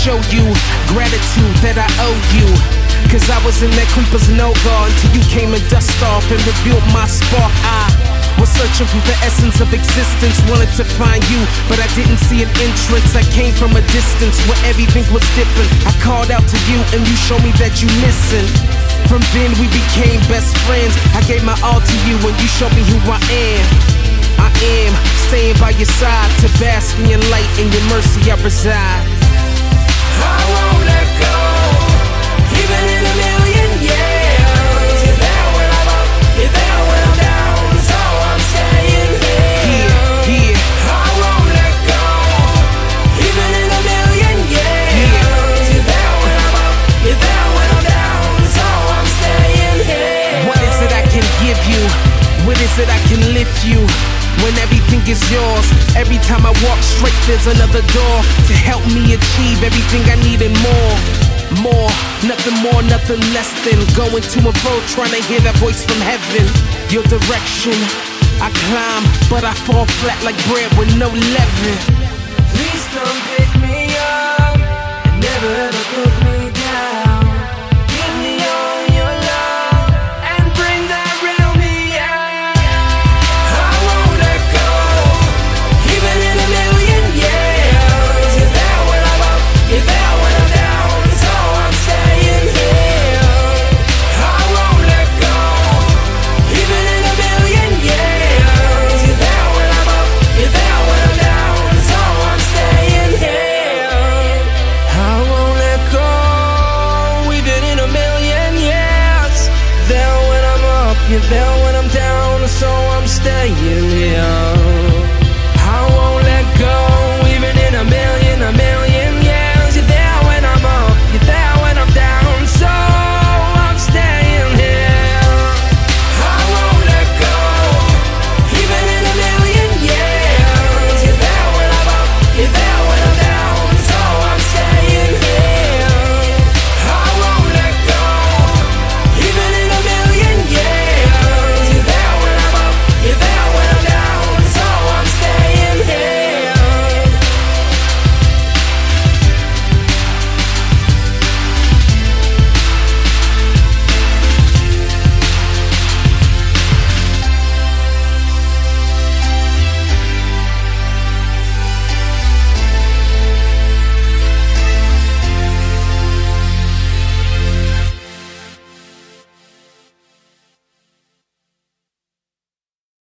show you gratitude that I owe you. Cause I was in that creeper's no-go until you came and dust off and revealed my spark. I was searching for the essence of existence, wanted to find you, but I didn't see an entrance. I came from a distance where everything was different. I called out to you and you showed me that you listened. From then we became best friends. I gave my all to you and you showed me who I am. I am staying by your side to bask in your light, in your mercy I reside. I won't let go, even in a million years. You're there when I'm up, you're there when I'm down, so I'm staying here. I won't let go, even in a million years. You're there when I'm up, you're there when I'm down, so I'm staying here. What is it I can give you? What is it I can lift you? When everything is yours, every time I walk straight there's another door to help me achieve everything I need and more, nothing less than going to and fro trying to hear that voice from heaven. Your direction, I climb, but I fall flat like bread with no leaven. Please come pick me up and never ever put me down. Give me all your love and bring that real me out. I won't let go, even in a million years. You're there when I'm up, you're there when I'm down, so I'm staying here. I won't let go, even in a million years. You're there when I'm up, you're there when I'm down, so I'm staying here. I won't let go, even in a million years. There when I'm up, you're there when I'm down, so I'm staying